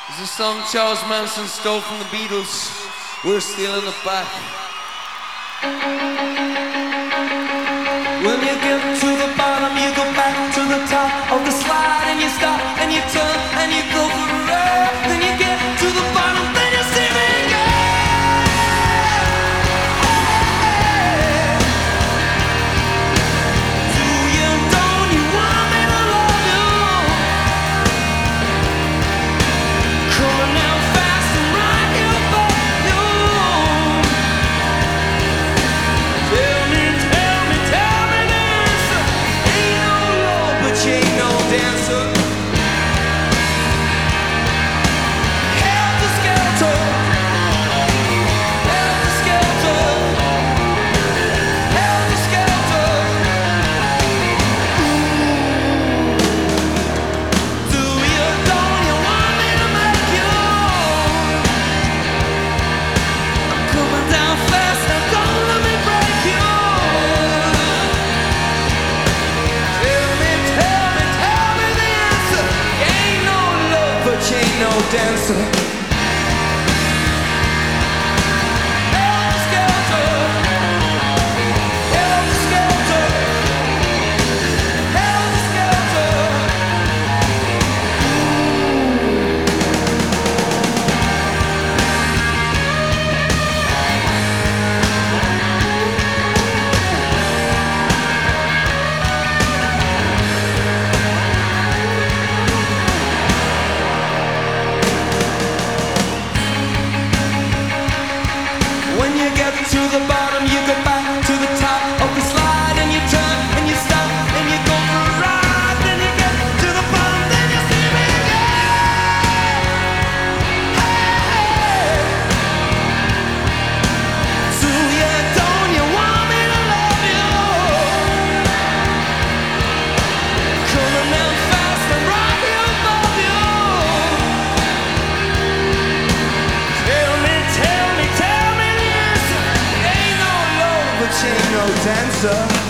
It's a song Charles Manson stole from the Beatles. We're stealing it back. When you get to the bottom, you go back to the top of the slide, and you stop and you turn and you go for a ride. Then you get to the bottom, then you see me again. Do you, don't you want me to love you? Coming down fast and right here above you. Tell me this. Ain't no love, but you ain't no dancer. Helter skelter, helter skelter, helter skelter. Do you, don't you want me to make you? I'm coming down fast, now don't let me break you. Tell me the answer. Ain't no love, but you ain't no dancer. Helter skelter, helter skelter, helter skelter. When you get to the bottom, you go back to the top of the slide, and you turn and you stop and you go for a ride. Then you get to the bottom, then you see me again. Hey, do you, don't you want me to love you? Coming down fast and right here above you. Tell me this. Ain't no love, but you ain't no dancer.